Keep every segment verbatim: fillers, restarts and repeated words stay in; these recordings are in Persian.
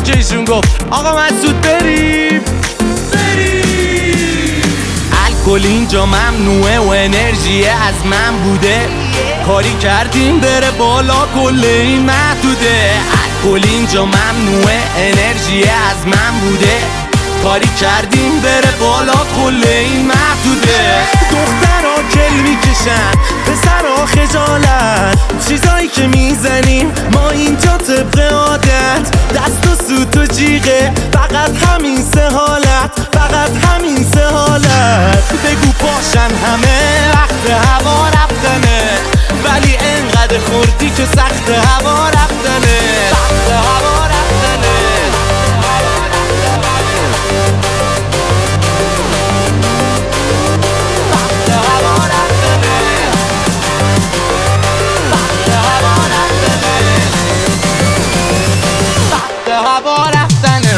که ایشون گفت آقا مسعود بریم بریم. الکل اینجا ممنوعه و انرژی از من بوده، کاری کردیم بره بالا کل این محدوده. الکل اینجا ممنوعه انرژی از من بوده، کاری کردیم بره بالا کل این محدوده. دخترها کل میکشن پسرها خجالت، چیزایی که میزنیم ما اینجا طبق عادت. دست و سوت و جیغه فقط همین سه حالت، فقط همین سه حالت. بگو پاشن همه وقت هوا رفتنه، ولی انقدر خوردی که سخت هوا رفتنه، سخت هوا رفتنه. هوا رفتنه.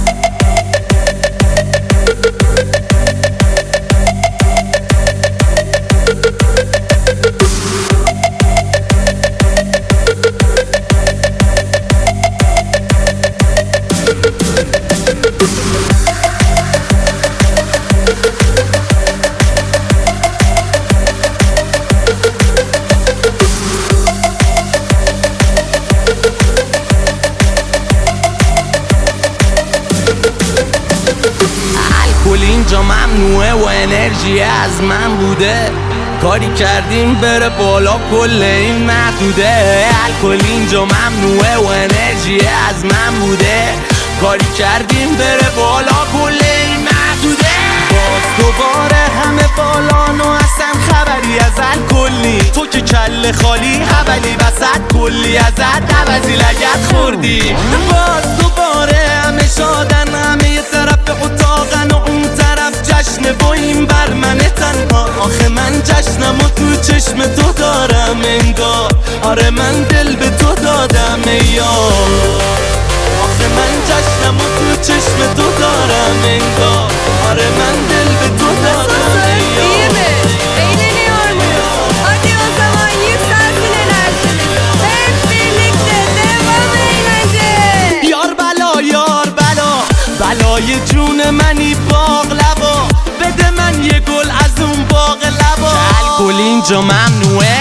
الکل اینجا ممنوعه و انرژی از من بوده، کاری کردیم بره بالا کل این محدوده. الکل اینجا ممنوعه و انرژی از من بوده، کاری کردیم بره بالا کل این محدوده. باز دوباره همه بالان و اصلا خبری از الکلی، تو که کله خالی حولی وسط کلی ازت عوضی لگت خوردی. باز دوباره همه شادن، همه یه طرف اتاقن و اون طرف جشنه و این بر من تنها. آخه من جشنم و تو چشم تو دارم انگار، آره من دل به تو دادم یار. آخه من جشنم و تو چشم تو dönem en god. Are ben dil ve dönem en İyi mi? Eğleniyor muyuz? Hadi o zaman yükselsin enerjiniz. Hep birlikte devam eğlence. Yar bela yar bela, belای جون منی باقلبا. بده من یه گل از اون باقلبا. الکل اینجا ممنوعه